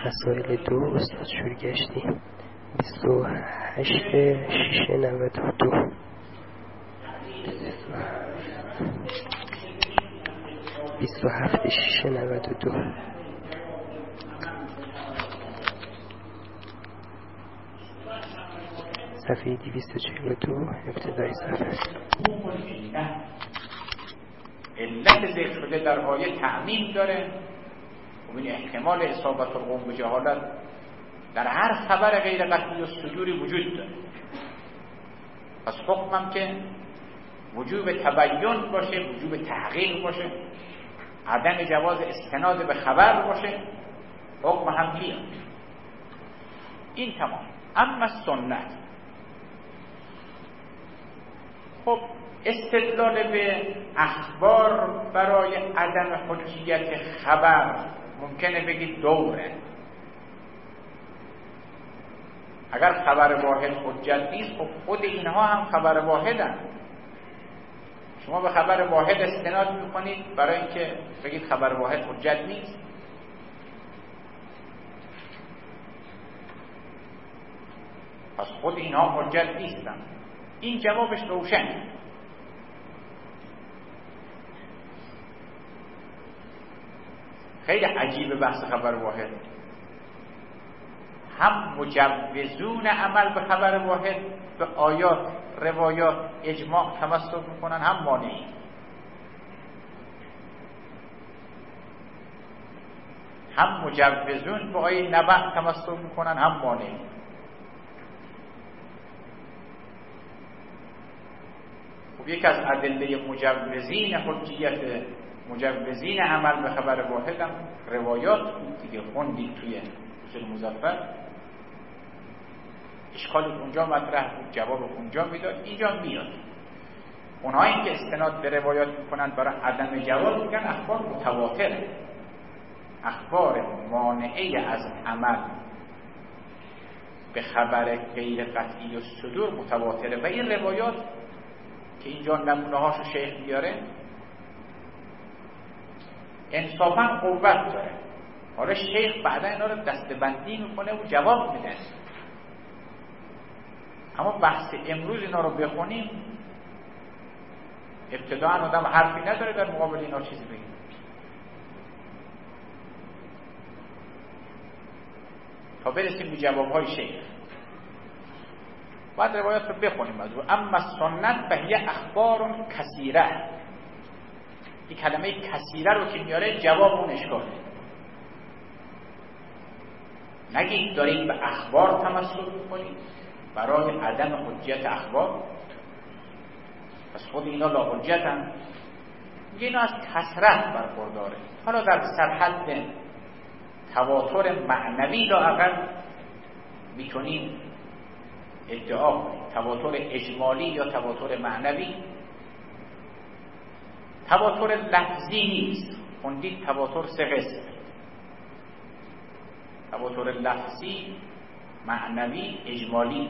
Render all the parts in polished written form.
مسائل 2 استاد شورگشتی 28/6/92 27/6/92 صفحه 242 ابتدای صفحه. علت ذکر شده در آیه تعمیم داره و این احتمال اصابت القوم به جهالت در هر خبر غیر قطعی و صدوری وجود داره. پس حکمم که وجوب تبیین باشه، وجوب تحقیق باشه، عدم جواز استناد به خبر باشه، حکم هم میاد. این تمام. اما سنت، خب استدلال به اخبار برای عدم حجیت خبر ممکنه بگید دوره. اگر خبر واحد حجت نیست، خب خود اینها هم خبر واحدن. شما به خبر واحد استناد میکنید برای اینکه بگید خبر واحد حجت نیست. پس خود اینها حجت نیستن. این جوابش روشنه. خیلی عجیبه بحث خبر واحد. هم مجوزون عمل به خبر واحد به آیات، روایات، اجماع تمسک میکنن، هم مانعی. هم مجوزون به آیه نبأ تمسک میکنن، هم مانعی. خب یک از ادله مجوزین حجیت، مجوزین عمل به خبر واحد هم روایات دیگه خوندید توی اصول مظفر. اشکال اونجا مطرح بود، جواب اونجا میداد، اینجا میاد. اونهایی که استناد به روایات میکنن برای عدم جواز میگن اخبار متواتره، اخبار مانعه از عمل به خبر غیر قطعی و صدور متواتره. و این روایات که اینجا نمونه هاشو شیخ میاره انصافا قوت داره. حالا شیخ بعدا اینا رو دستبندی میکنه و جواب میده. اما بحث امروز اینا رو بخونیم، ابتداء آدم حرفی نداره در مقابل اینا چیزی بگیم. تا برسیم به جوابهای شیخ بعد روایات رو بخونیم از رو. اما سنت فهی اخبار کثیره. این کلمه کثیره رو که میاره جواب اون اشکاله. نگید دارید به اخبار تمسک میکنید برای عدم حجیت اخبار، پس خود اینا لا حجتن. میگه اینا از کثرت برخورداره. حالا در سرحد تواتر معنوی لااقل میتونیم ادعا کنیم. تواتر اجمالی یا تواتر معنوی. تواتر لفظی نیست. خوندید تواتر 3 قسم: تواتر لفظی، معنوی، اجمالی.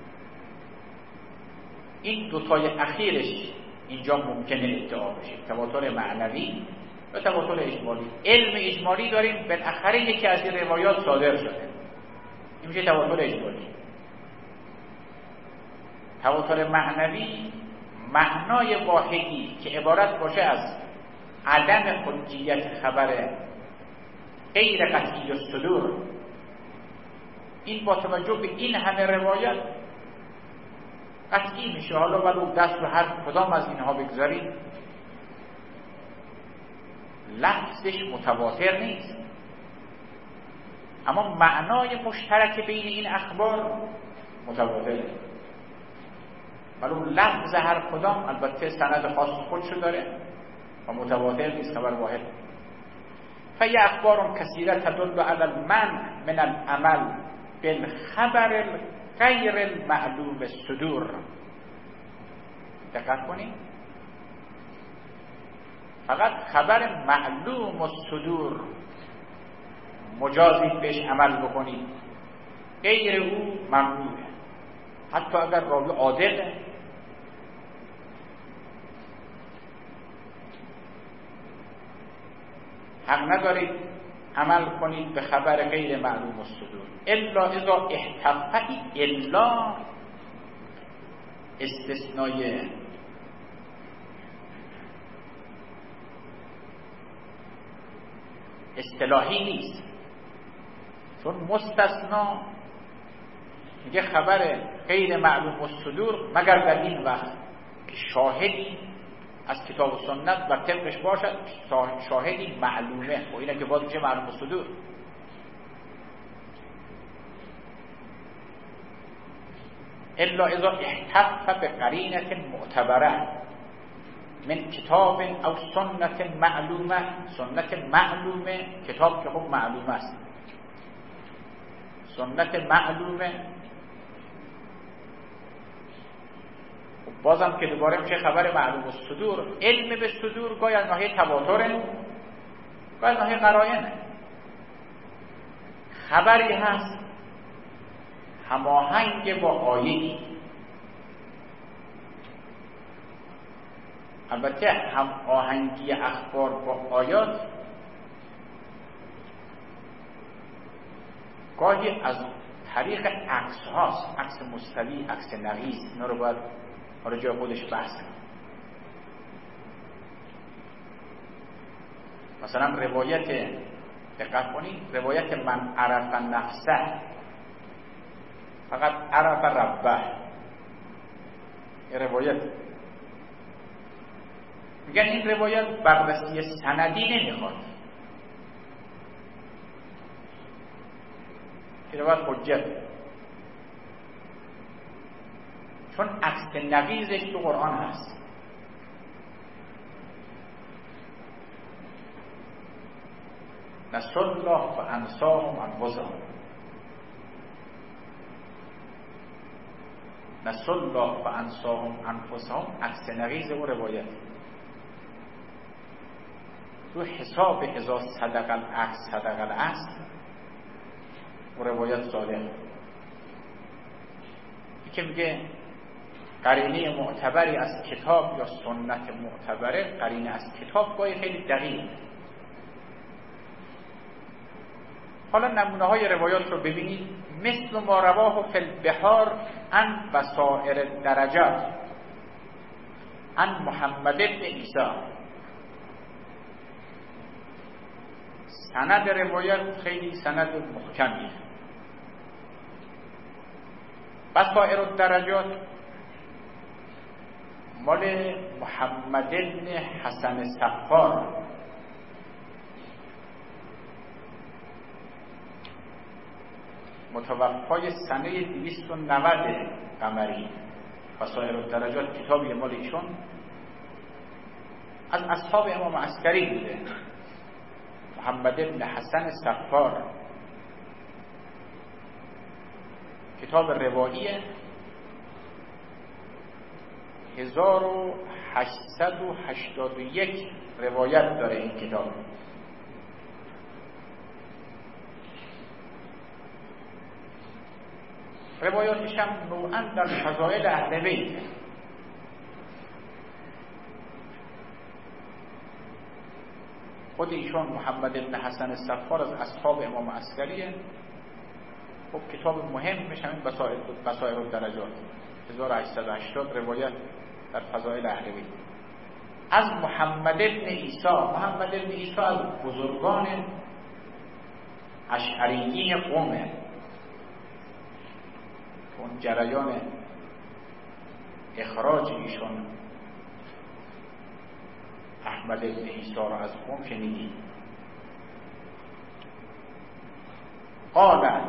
این دوتای اخیرش اینجا ممکنه ادعا بشه، تواتر معنوی و تواتر اجمالی. علم اجمالی داریم، بالاخره یکی از این روایات صادر شده، این میشه تواتر اجمالی. تواتر معنوی معنای واحدی که عبارت باشه از عدم حجیت خبر غیر قطعی الصدور. این با توجه به این همه روایت قطعی میشه. حالا ولو دست به هر کدام از اینها بگذارید، لفظش متواتر نیست، اما معنای مشترک بین این اخبار متواتره. ولو لفظ هر کدام البته سند خاص خودشو داره و متواتر نیست، خبر واحد. فی اخبار کثیره تدل علی المنع من العمل بالخبر غیر المعلوم الصدور. دقت کنید، فقط خبر معلوم الصدور مجازید بهش عمل بکنید، غیر او ممنوعه. حتی اگر راوی عادله، حق ندارید عمل کنید به خبر غیر معلوم الصدور الا اذا احتفتی، الا استثنای اصطلاحی نیست، چون مستثنا میگه خبر غیر معلوم الصدور مگر در این وقت که شاهدی از کتاب و سنت و طبقش باشد، شاهدی معلومه و اینه که باز میشه معلوم الصدور. الا اذا احتف به قرینه معتبره من کتاب او سنت معلومه. سنت معلومه، کتاب که خب معلومه است، سنت معلومه بازم که دوباره میشه خبر معلوم الصدور. علم به صدور گاهی از ناحیه تواتره، گاهی از ناحیه قرائنه. خبری هست هماهنگ با آیه، البته هم آهنگی اخبار با آیات گاهی از طریق عکس هاست، عکس مستوی، عکس نقیض. اینا رو باید حالا جای خودش بحث کنیم. مثلا روایت، دقت کنید، روایت من عرف نفسه فقط عرف ربه، این روایت میگن این روایت بررسی سندی نمیخواد، این روایت حجت، چون عکس نقیضش تو قرآن هست. نسوا الله فانساهم انفسهم، نسوا الله فانساهم انفسهم عکس نقیض و روایت. تو حساب اذا صدق العکس صدق الاصل و روایت صادق که میگه قرینه معتبری از کتاب یا سنت معتبره، قرینه از کتاب گاهی خیلی دقیق. حالا نمونه های روایات رو ببینید. مثل ما رواه فی البحار عن بصائر الدرجات عن محمد بن عیسی. سند روایت خیلی سند محکمیه. بصائر الدرجات مال محمد بن حسن صفار، متوفای سنه 290 قمری. بصائر الدرجات کتابی مال ایشون از اصحاب امام عسکری بوده. محمد بن حسن صفار کتاب رواییه، 1881 روایت داره این کتاب. روایاتش هم نوعاً در فضائل اهل بیت. خود ایشون محمد بن حسن صفار از اصحاب امام عسکریه. خب کتاب مهمش همین بصائر الدرجات، 1880 روایت در فضائل اهل بیت از محمد بن عیسی. محمد بن عیسی از بزرگان اشعریین قومه. اون جریان اخراج ایشون احمد بن عیسی را از قوم شنیدید. قال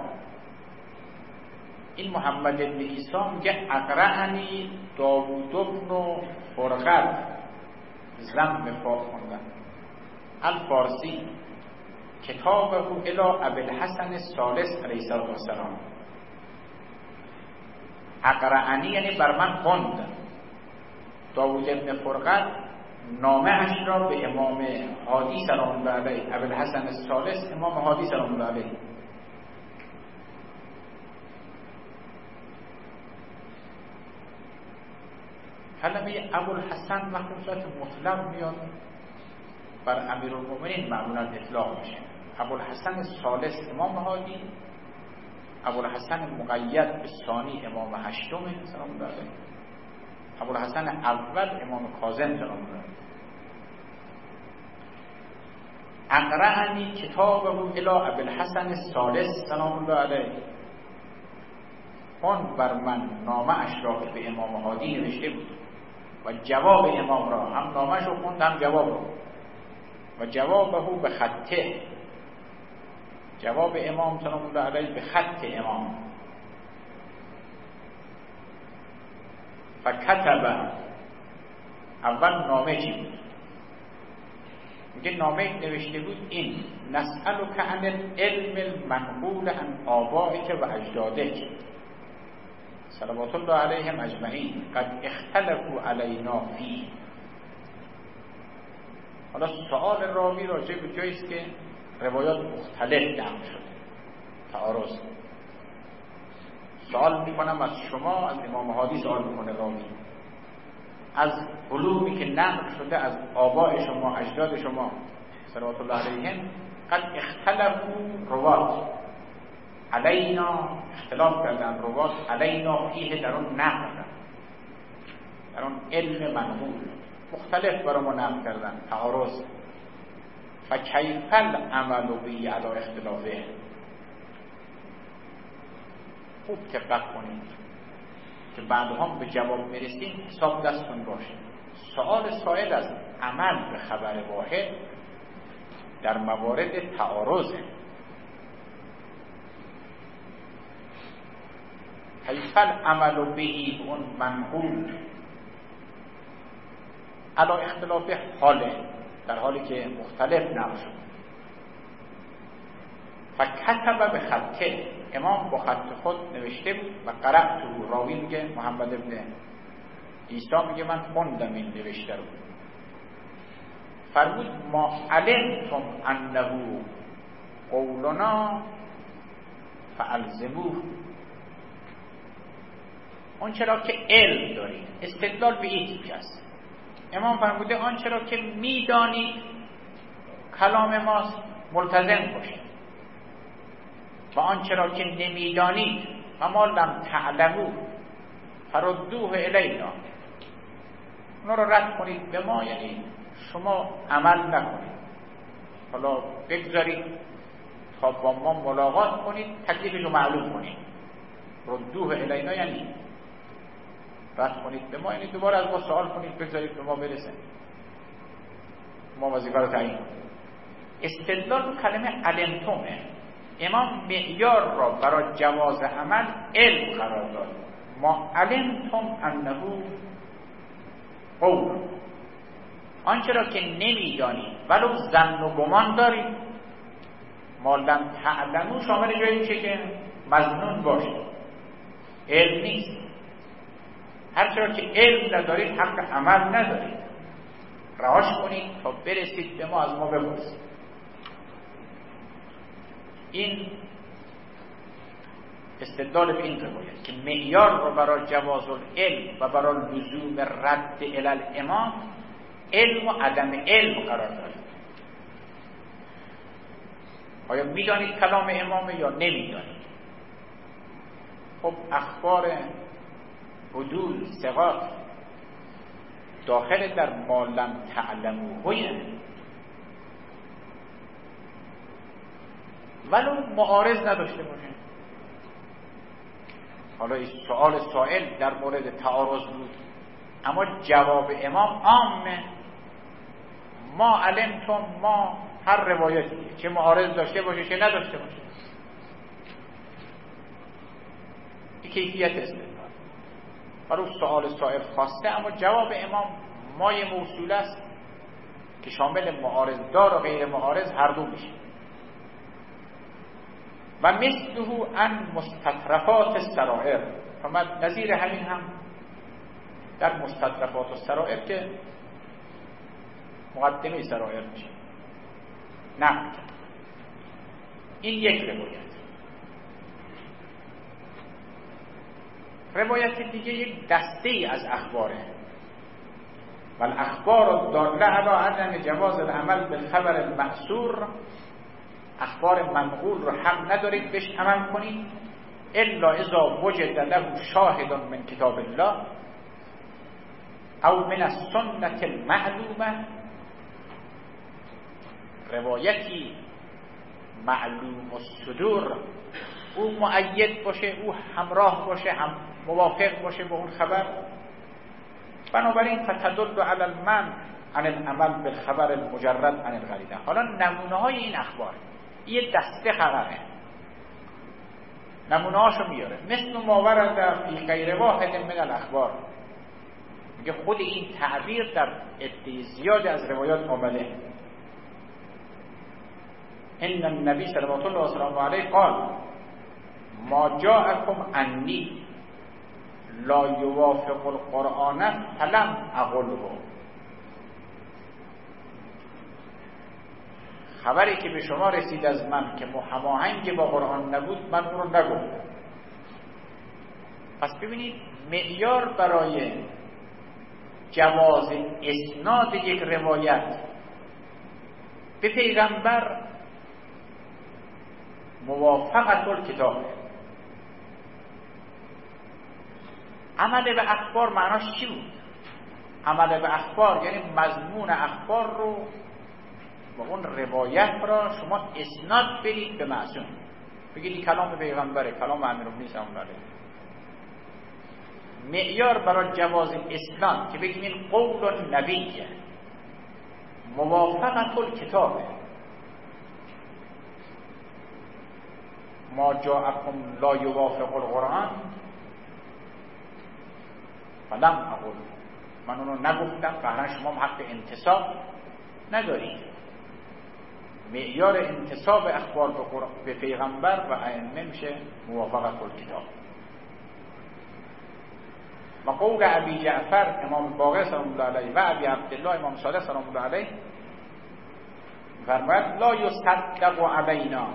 این محمد بن عیسی میگه اقرأنی داوود بن فرقد، زم فا خوندن، الفارسی، کتابه الی ابوالحسن الثالث علیه السلام. اقرأنی یعنی بر من خوند. داوود بن فرقد نامه اش را به امام هادی سلام الله علیه، ابوالحسن الثالث، امام هادی سلام الله علیه. کلمه ابوالحسن وقتی صورت مطلق میاد بر امیرالمومنین معمولا اطلاق میشه. ابوالحسن ثالث امام هادی، ابوالحسن مقید به ثانی امام هشتم سلام الله علیه، ابوالحسن اول امام کاظم سلام الله علیه. اقرأنی کتابه الی ابوالحسن ثالث سلام الله علیه، اون بر من نامه اش را که به امام هادی نوشته بود و جواب امام را، هم نامه شو خوند هم جواب را، و جوابه به خطه، جواب امام سلام الله علیه به خط امام. فکتب، اول نامه چی بود؟ میگه نامه نوشته بود این نسألک عن العلم المنقول عن آبائک و اجدادک صلوات الله علیهم اجمعین قد اختلفوا علینا فیه. حالا سوال راوی راجع به جایی است که روایات مختلف نقل شده، تعارض. سوال میکنم از شما، از امام هادی سوال میکنه راوی، از علومی که نقل شده از آباء شما، اجداد شما صلوات الله علیهم، قد اختلفوا روات علینا، اختلاف کردن روات علینا فیه، در اون نقل، در اون علم منقول مختلف برای ما نقل کردن، تعارض. فکیف العمل به علی اختلافه. خوب دقت کنید که بعدها به جواب میرسیم، حساب دستتون باشه. سوال سائل از عمل به خبر واحد در موارد تعارضه. کیف العمل به اون منقول علی اختلافه، حاله، در حالی که مختلف نقل شد. فکتب به خطه، امام با خط خود نوشته بود و قرأت تو. راوی میگه محمد ابن عیسی میگه من خوندم این نوشته رو. فرمود ما علمتم انه قولنا فالزموه. اون چرا که علم دارید، استدلال به این تیپ است. امام فرموده آن چرا که میدانید کلام ماست ملتزم باشید، و آن چرا که نمیدانید و ما لم تعلمو فردوه الینا، اونا رو رد کنید به ما، یعنی شما عمل نکنید، حالا بگذارید تا با ما ملاقات کنید، تکلیفش رو معلوم کنید. ردوه الینا یعنی رد کنید به ما، یعنی دوباره از ما سوال کنید، بگذارید به ما برسه، ما وظیفه رو تعیین کنید. استدلال کلمه علمتمه. امام معیار را برای جواز عمل علم قرار داد. ما علمتم انه قول، آنچه را که نمیدانید ولو ظن و گمان دارید، ما لم تعلمو شامل جایی میشه که مظنون باشه، علم نیست. هر چرا که علم ندارید حق عمل ندارید، رهاش کنید تا برسید به ما، از ما بپرسید. این استدلال به این روایت که معیار رو برای جواز العلم و برای لزوم رد الی الامام علم و عدم علم قرار داره. آیا میدانید کلام امامه یا نمیدانید؟ خب اخبار عدول ثقات داخل در ما لم تعلموه، ولو معارض نداشته باشه. حالا این سوال سائل در مورد تعارض بود، اما جواب امام عامه. ما علمتم، ما هر روایتی چه معارض داشته باشه چه نداشته باشه، این کیفیت استدلال. برای سوال سائل خواسته، اما جواب امام مای موصول است که شامل معارض دار و غیر معارض هر دو میشه. و مثله ان مستطرفات السرائر، فرمود نظیر همین هم در مستطرفات السرائر که مقدمه سرائر میشه نقل. این یک روایت دیگه یک دسته ای از اخباره. و الاخبار الداله علی عدم جواز العمل بالخبر المأثور اخبار منقول رو حق ندارید بهش عمل کنید الا اذا وجد له شاهد من کتاب الله او من السنة المعلومه، روایتی معلوم الصدور او مؤید باشه، او همراه باشه، هم موافق باشه با اون خبر. بنابراین فتدل علی المنع عن العمل بالخبر المجرد عن الغریبه. حالا نمونه های این اخبار، یه دسته خبره، نمونه هاشو میاره. مثل ما ورد فی غیر واحد من الاخبار، میگه خود این تعبیر در عده زیاد از روایات آمده. ان النبی صلوات الله وسلامه علیه قال ما جاءکم عنی لا یوافق القرآن فلم اقله. خبری که به شما رسید از من که هماهنگ با قرآن نبود من اون رو نگفتم. پس ببینید معیار برای جواز اسناد یک روایت به پیغمبر موافقت الکتاب. عمل به اخبار معناش چی بود؟ عمل به اخبار یعنی مضمون اخبار رو و اون روایت را شما اسناد برید به معصوم، بگید این کلام پیغمبره، کلام امیرالمومنین صلی الله علیه. معیار برای جواز اسناد که بگیم این قول نبیه موافقت الکتابه. ما جاءکم لا یوافق القرآن فلم اقول، من اونو نگفتم، فعلا شما حق انتساب ندارید. معیار انتساب اخبار به پیغمبر و ائمه میشه موافقت الکتاب. و قول ابی جعفر امام باقر سلام الله علیه و ابی عبدالله امام صادق سلام الله علیه فرماید لا یصدق علینا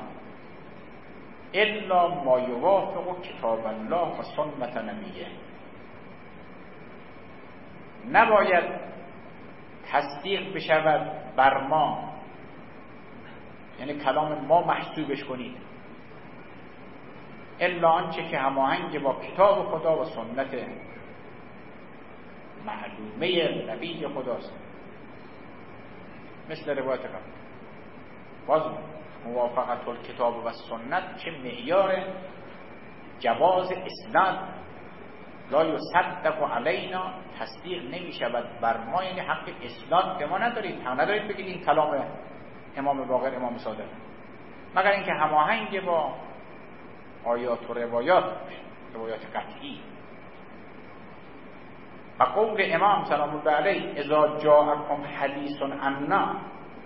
الا ما یوافق کتاب الله و سنت نبیه. نباید تصدیق بشود بر ما، یعنی کلام ما محسوبش کنید، الا آنچه که هماهنگ با کتاب خدا و سنت معلومه نبی خداست. مثل روایت قبل باز موافقت الکتاب و سنت چه معیار جواز اسناد. لا یصدق علینا، تصدیق نمی شود بر ما، یعنی حق اسناد به ما ندارید، هم ندارید بگید این کلام امام باقر امام صادق، مگر اینکه هماهنگ با آیات و روایات قطعی. و قول امام سلام الله علیه اذا جاءکم حدیث عنا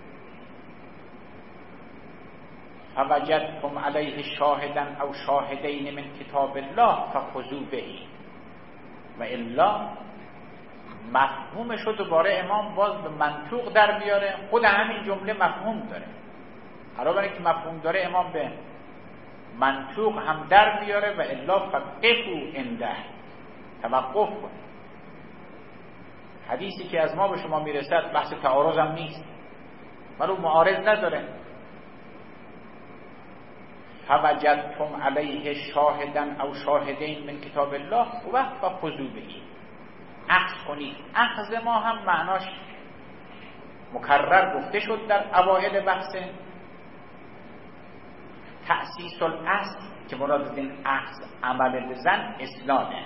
فوجدتم علیه شاهدا او شاهدین من کتاب الله فخذوا به و الا. مفهومش رو دوباره امام باز به منطوق در بیاره. خود همین جمله مفهوم داره، علاوه بر اینکه مفهوم داره امام به منطوق هم در بیاره و الا فقفوا عنده، توقف کنید. حدیثی که از ما به شما میرسد بحث تعارض هم نیست، ولی معارض نداره. فوجدتم علیه شاهدا او شاهدین من کتاب الله و فخذوا به، اخذ کنید. اخذ ما هم معناش مکرر گفته شد در اوائل بحث تأسیس الاصل که مراد از این اخذ عمل بزن اسناده.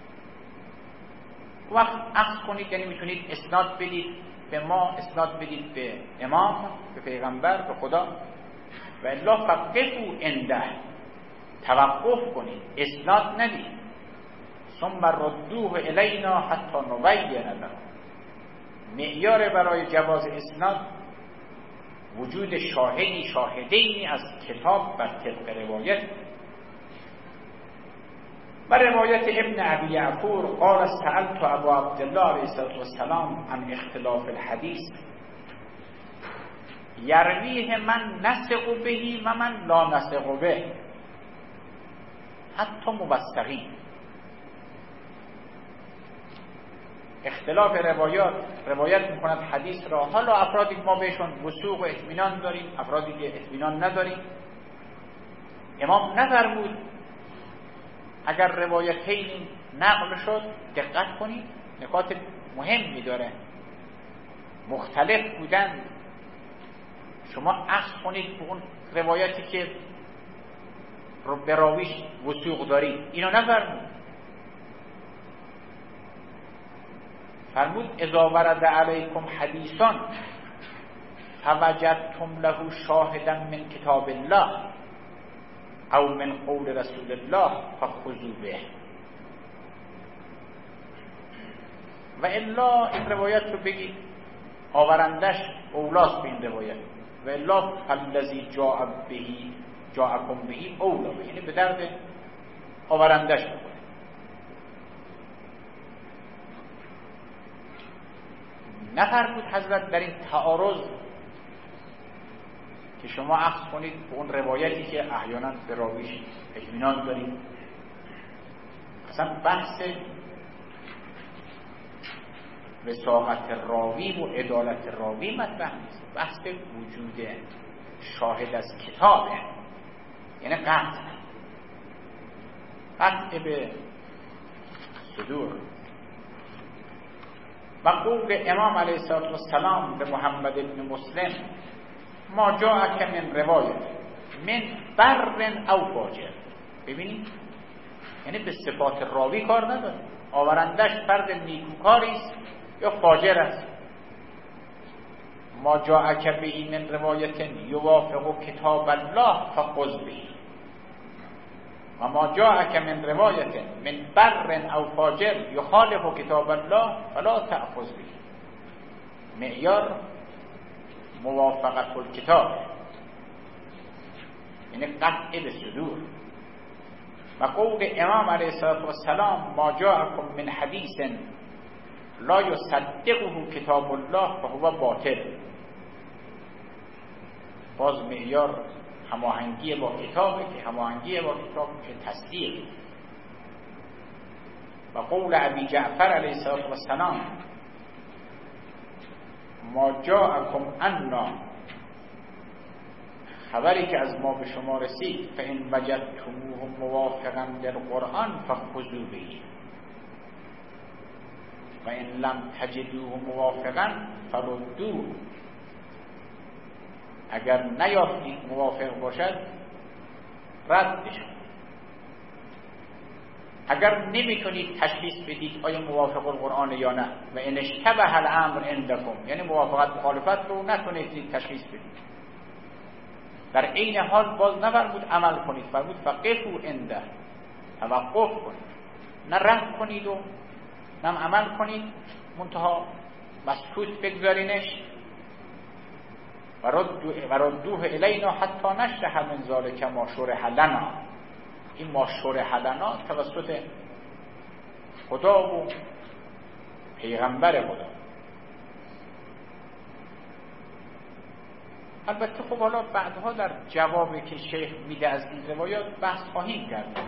وقت اخذ کنید یعنی میتونید اسناد بدید به ما، اسناد بدید به امام، به پیغمبر، به خدا. و الا فقفوا عنده، توقف کنید، اسناد ندید. ثم ردوه الینا حتی نبین لهم. معیار برای جواز اسناد وجود شاهدینی از کتاب بر طبق روایت. و روایت ابن ابی یعفور قال سألت ابا عبدالله علیه السلام عن اختلاف الحدیث یرویه من نسق بهی و من لا نسق به حتی موثقین. اختلاف روایت میکند حدیث را، حالا افرادی ما بهشون وثوق و اطمینان داریم، افرادی که اطمینان نداریم. امام نفرمود اگر روایتین نقل شد دقت کنید، نکات مهمی داره، مختلف بودن، شما اخذ کنید به اون روایتی که به راویش وثوق دارید. اینو نفرمود. فرمود اذا ورد علیکم حدیثان فوجدتم له شاهدا من کتاب الله او من قول رسول الله فخذوا به، و الا این روایت رو بگید آورندش اولاست به این روایت، و الا فالذی جاءکم بهی اولا، یعنی به درد آورندش بکنید. نفرمود حضرت در این تعارض که شما اخذ کنید به اون روایتی که احیانا به راویش اطمینان دارید. اصلا بحث وثاقت راوی و عدالت راوی مطرح نیست، بحث وجود شاهد از کتابه، یعنی قطع به صدور. و قول امام علیه السلام به محمد بن مسلم ما جاءک من روایت من بر او فاجر. ببینید یعنی به صفات راوی کار نداره، آورندش فرد نیکوکاری است یا فاجر است. ما جاءک به من روایت یوافق کتاب الله فخذ به، و ما جاءک من روایت من بر او فاجر یخالف کتاب الله فلا تأخذ به. معیار موافقت الکتاب، یعنی قطع به صدور. و قول امام علیه السلام ما جاءکم من حدیث لا یصدقه کتاب الله فهو باطل، باز معیار هماهنگی با کتابه که هماهنگی با کتاب که تصدیق. و قول ابی جعفر علیه السلام ما جاءکم عنا، خبری که از ما به شما رسید فإن وجدتموه موافقا للقرآن فخذوا به و ان لم تجدوه موافقا فردوه. اگر نیافتید موافق باشد ردش. اگر نمیتونید تشخیص بدید آیا موافق القرآن یا نه، و ان اشتبه الامر عندکم، یعنی موافقت مخالفت رو نتونید تشخیص بدید، در عین حال باز نفرمود عمل کنید، فرمود فقفوا عنده، توقف کنید، نه رد کنید و نه عمل کنید منتها مسکوت بگذارینش. و ردوه الینا حتی نشرح من ذلک ما شرح لنا. این ما شرح لنا توسط خدا و پیغمبر خدا. البته خب حالا بعدها در جوابی که شیخ میده از این روایات بحث خواهیم کرد.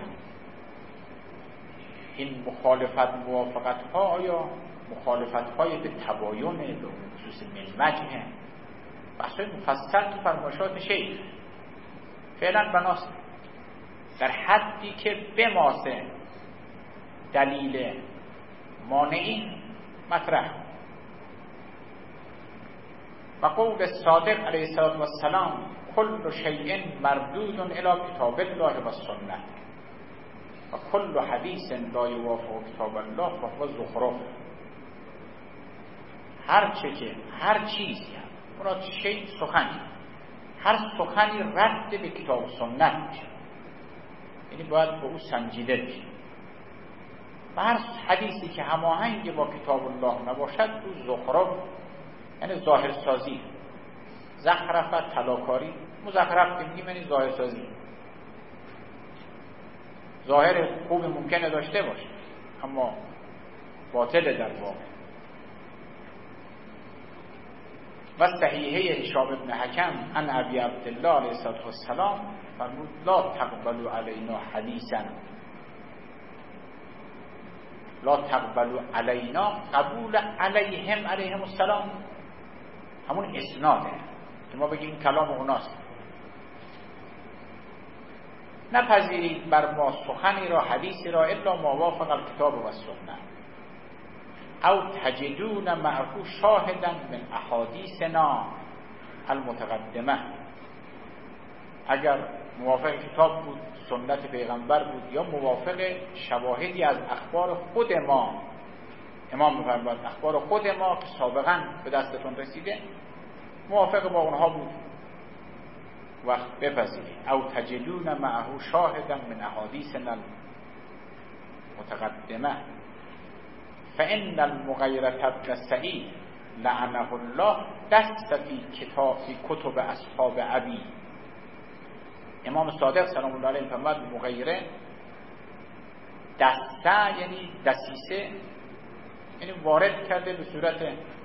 این مخالفت موافقت ها آیا مخالفت های به تباین به خصوص ملمجه؟ بحث مفصل تو فرمایشات شیخ. فعلا بناست در حدی که بماسه دلیل مانعی مطرح. و قول صادق علیه السلام کل شیء مردود الی کتاب الله و سنت و کل حدیث لا یوافق کتاب الله فهو زخرف. هر چیزی مراد شیء سخنی، هر سخنی رد به کتاب و سنت میشه، یعنی باید به او سنجیده بشه. و هر حدیثی که هماهنگ با کتاب الله نباشد او زخرف، یعنی ظاهر سازی، زخرفت طلاکاری. مزخرف که میگیم یعنی ظاهر سازی، ظاهر خوب ممکنه داشته باشه اما باطل در واقع. و صحیحه هشام بن حکم عن ابی عبدالله علیه السلام فرمود لا تقبلوا علینا حدیثا، لا تقبلوا علینا، قبول علیهم السلام همون اسناده که ما بگیم کلام اوناست. نپذیرید بر ما سخنی را حدیثی را الا ما وافق الکتاب و سنت او تجدون معه شاهدا من احادیثنا المتقدمه، اگر موافق کتاب بود، سنت پیغمبر بود، یا موافق شواهدی از اخبار خود ما. امام می‌فرماید اخبار خود ما که سابقا به دستتون رسیده موافق با اونها بود، وقت بپذیرید. او تجدون معه شاهدا من احادیثنا المتقدمه فان المغیرة ابن سعید لعنه الله دست فی کتب اصحاب ابی. امام صادق سلام الله علیه فرمود مغیره دسته یعنی دسیسه، یعنی وارد کرده به صورت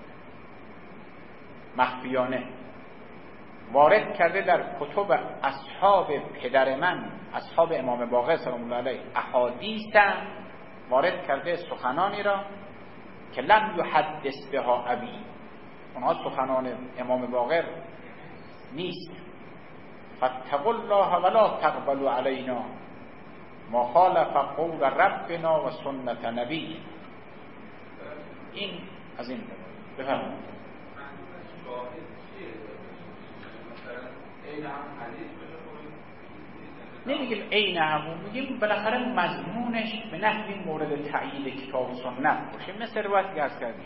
مخفیانه، وارد کرده در کتب اصحاب پدر من، اصحاب امام باقر سلام الله علیه، احادیث وارد کرده سخنانی را که لم یحدث بها ابی، اونها سخنان امام باقر نیست. فاتقوا الله ولا تقبلوا علینا ما خالف قول ربنا و سنت نبی. این از این بفرمایید. نمیگیم عین همون، میگیم بالاخره مضمونش به نحوی مورد تأیید کتاب و سنت باشه، مثل روایتی عرض کردیم.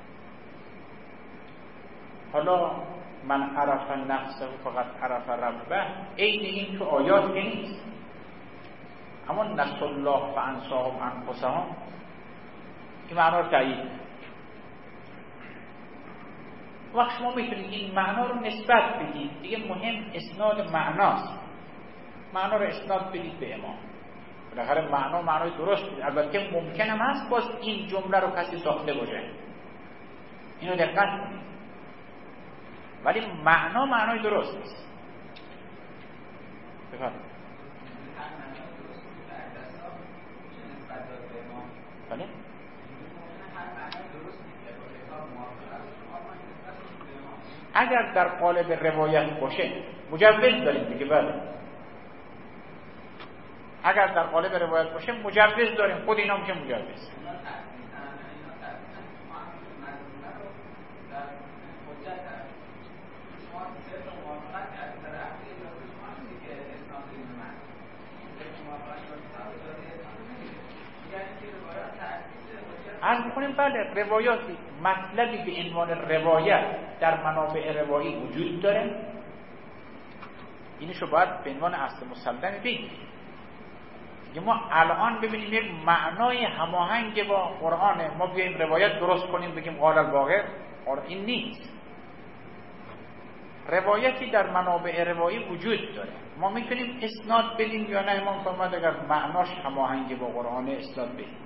حالا من عرف نفسه فقط عرف ربه، عین این تو آیات نیست، اما نسوا الله فانساهم انفسهم این معنا رو تأیید. وقت شما میتونید این معنا رو نسبت بدید، دیگه مهم اسناد معناست، معنا رو اسناد بدید به امام، بالاخره معنای درست بدید. البته ممکنه هست باز این جمله رو کسی ساخته باشه، اینو دقت کنید، ولی معنای درست نیست. بفرمایید. بله؟ اگر در قالب روایت باشه مجوز داریم دیگه. بله، اگر در قالب روایت باشه مجوز داریم، خود اینا میشه مجوز. عرض می‌کنیم بله، روایاتی مطلبی به عنوان روایت در منابع روایی وجود داره، اینشو باید به عنوان اصل مسلم بگیریم. ما الان ببینیم یک معنای هماهنگ با قرآن، ما بیایم روایت درست کنیم بگیم قال الباقر، این نیست. روایتی در منابع روایی وجود داره، ما میتونیم اسناد بدیم یا نه. امام فرمود اگر معناش هماهنگ با قرآن اسناد بدیم.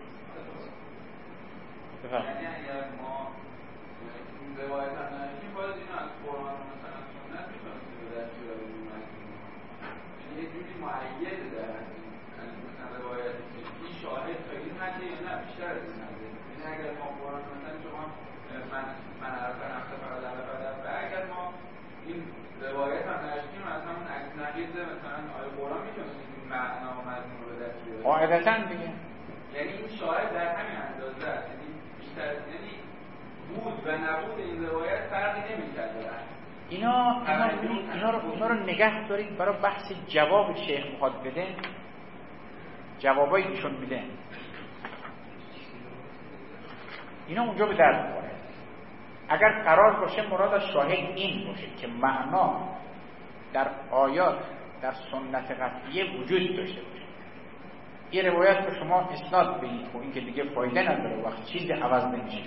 یعنی اگر ما این روایت هم نداشتیم باید اینو از قرآن مثلا سنت میتونستیم به دست بیاریم. یعنی یه جوری معیده در مثلا روایتی که این شاهد خیلی حده یا نه بیشتر از این حده. یعنی اگر ما قرآن مثلا شما من عرف نفسه فقط عرف و اگر ما این روایت هم نداشتیم مثلا اون عکس نقیض مثلا آیه قرآن میتونستیم این معنا و مضمون رو به دست بیاریم. قاعدتاً دیگه یعنی این شاهد در همین اندازه است، یعنی بود و نبود این روایت فرقی نمی‌کرد. اینا رو نگه دارید برای بحث جواب شیخ میخواد بده، جوابایی ایشون میده، اینا اونجا به درد می‌خوره. اگر قرار باشه مراد از شاهد این باشه که معنا در آیات در سنت قطعیه وجود داشته باشه، یه روایت رو شما اسناد بدید، خب این که دیگه فایده نداره، وقت چیزی عوض نمیشه.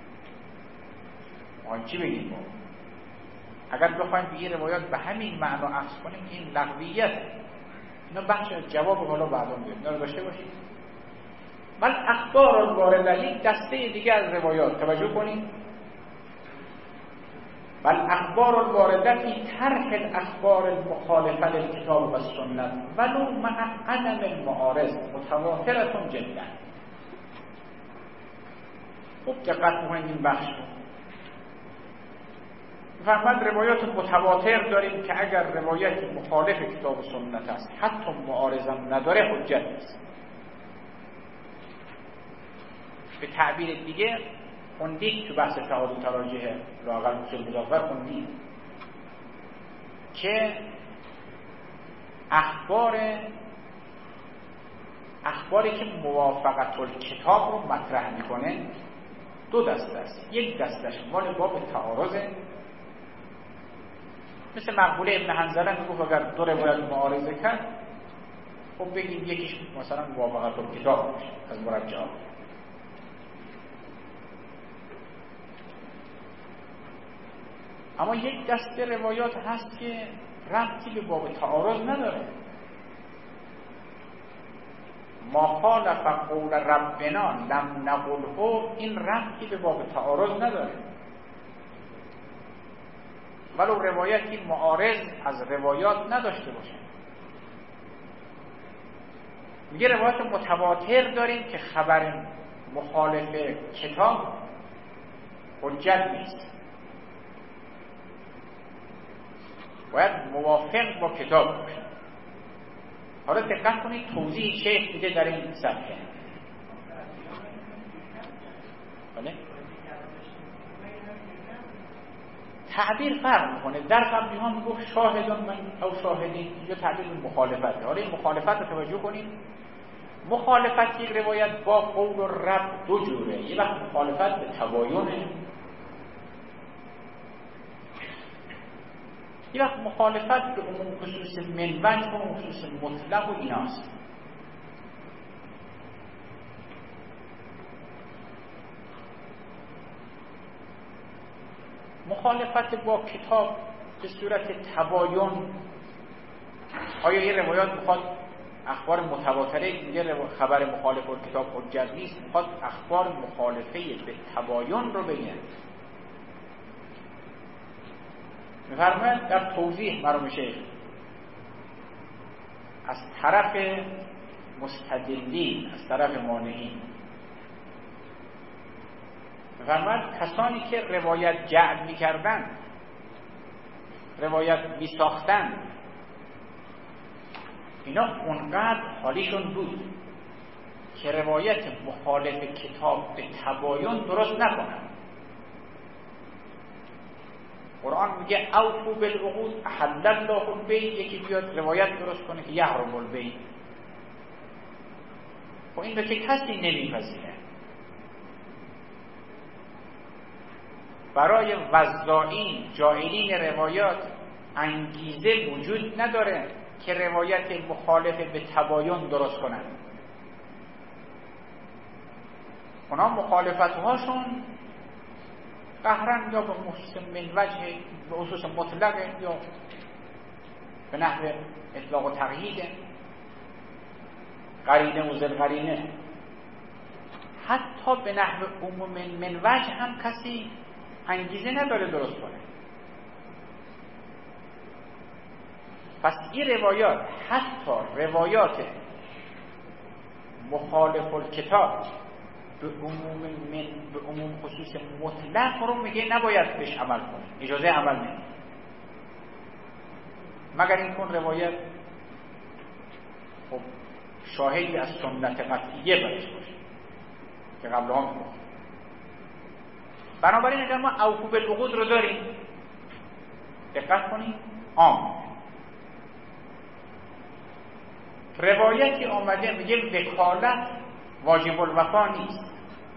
ما چی بگیم؟ ما اگر بخوایم به یه روایت به همین معنا عکس کنیم این لغویت. اینا بخش جواب حالا بعدا میاد، اینا رو داشته باشید. بل اخبار الوارده یک دسته دیگه از روایات، توجه کنید. بل اخبار الوارده فی طرح الاخبار المخالفه للکتاب و سنت ولو مع عدم المعارض متواتره جدا. خوب دقت کنید این بخش. فرمود روایات متواتر داریم که اگر روایت مخالف کتاب و سنت است حتی معارضم نداره حجت نیست. به تعبیر دیگه خوندید تو بحث تعارض تراجح لااقل اصول مداور خوندید که اخباری که موافقت الکتاب رو مطرح میکنه دو دسته است. یک دستش مال باب تعارضه، مثل مقبوله ابن حنظله میگفت اگر دو روایت معارضه کرد خب بگیم یکیش مثلا موافقت الکتاب باشه از مرجعات. اما یک دسته روایات هست که ربطی به باب تعارض نداره. ما خالف قول ربنا لم نقله، این ربطی به باب تعارض نداره. ولو روایتی معارض از روایات نداشته باشه. میگه روایت متواتر داریم که خبر مخالف کتاب حجت نیست، باید موافق با کتاب باشه. حالا دقت کنید توضیح شیخ میده در این صفحه. بله؟ تعبیر فرق میکنه. در قبلی ها میگفت شاهدان من او شاهدین، اینجا تعبیر مخالفت. حالا این مخالفت رو توجه کنید. مخالفت یک روایت با قول و رب دو جوره. یه وقت مخالفت به تباینه، یه وقت مخالفت به عموم خصوص منوج و خصوص مطلق و ایناست. مخالفت با کتاب به صورت تباین، آیا یه روایات میخواد اخبار متواتره میگه خبر مخالف با کتاب حجت نیست، میخواد اخبار مخالفه به تباین رو بگه. میفرماید در توضیح مرحوم شیخ از طرف مستدلین، از طرف مانعین، میفرماید کسانی که روایت جعل میکردن، روایت میساختن، اینا اونقدر حالیشون بود که روایت مخالف کتاب به تباین درست نکنن. قرآن میگه اوفوا بالعقود احل الله البیع، یکی بیاد روایت درست کنه که یحرم البیع. خب این رو که کسی نمیپذیره. برای وضاعین جاهلین روایات انگیزه وجود نداره که روایت مخالف به تباین درست کنن. اونا مخالفت هاشون قهرن یا به خصوص منوجه، به خصوص مطلقه یا به نحو اطلاق و تقییده، قرینه و ذل قرینه. حتی به نحو عموم منوجه هم کسی انگیزه نداره درست کنه. پس این روایات، حتی روایات مخالف الکتاب به عموم خصوص مطلق رو میگه نباید بهش عمل کنه، اجازه عمل نمیده، مگر این کن روایت خب شاهدی از سنت قطعیه برش باشه که قبل هم گفت. بنابراین اگر ما اوفوا بالعقود رو داریم، دقت کنید، عام روایتی آمده میگه وکالت واجب الوفا نیست،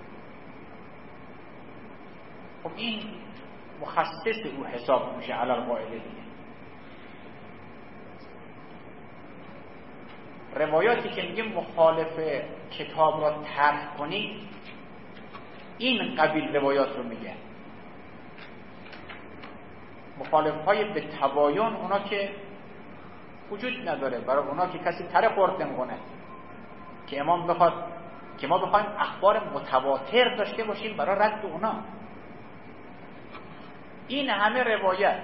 خب این مخصص او حساب میشه علی القاعده دیگه. روایاتی که میگه مخالف کتاب را ترک کنید، این قبیل روایات رو میگه. مخالف های به تباین اونا که وجود نداره، برای اونا که کسی تره خورد نمیکنه که امام بخواد که ما بخوایم اخبار متواتر داشته باشیم برای رد اونا. این همه روایت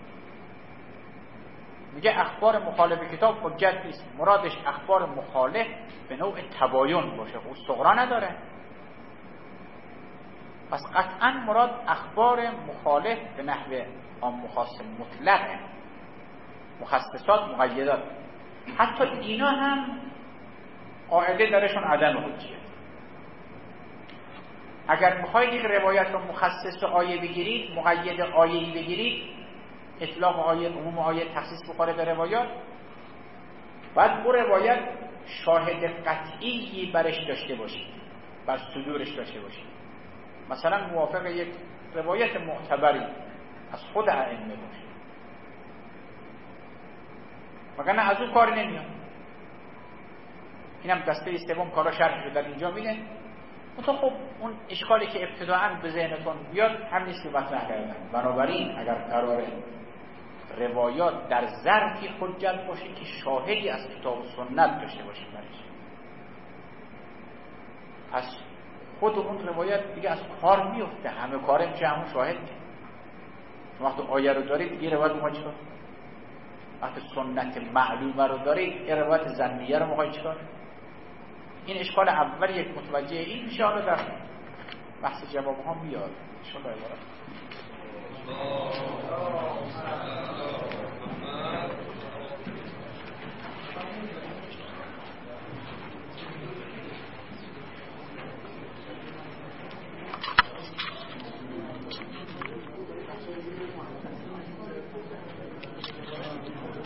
میگه اخبار مخالف کتاب حجت نیست، مرادش اخبار مخالف به نوع تباین باشه، خود صغرا نداره. پس قطعا مراد اخبار مخالف به نحو عام خاص مطلقه، مخصصات مقیدات. حتی اینا هم قاعده درشون عدم حجیت. اگر میخواید یک روایت رو مخصص آیه بگیرید، مقید آیه‌ای بگیرید، اطلاق آیه عموم آیه تخصیص بخوره به روایات، باید اون روایت شاهد قطعی برش داشته باشید، بر صدورش داشته باشید. مثلا موافق یک روایت معتبری از خود ائمه باشه، مگر نه از اون کاری نمیاد. اینم دسته سوم کارا شرح شده در اینجا میده. تو خب اون اشکالی که ابتداءً به ذهنتون بیاد هم نیست که مطرح کردن. بنابراین اگر قراره روایات در ظرفی حجت باشه که شاهدی از کتاب و سنت داشته باشید برش، پس خود اون روایت دیگه از کار میفته، همه کاره میشه همون شاهد میشه. وقتی آیه رو دارید یه روایت میخواید چیکار؟ وقتی سنت معلومه رو دارید یه روایت ظنیه رو میخواید چیکار؟ این اشکال اول یک متوجه این میشه. حالا در بحث جواب ها میاد ان شاء الله.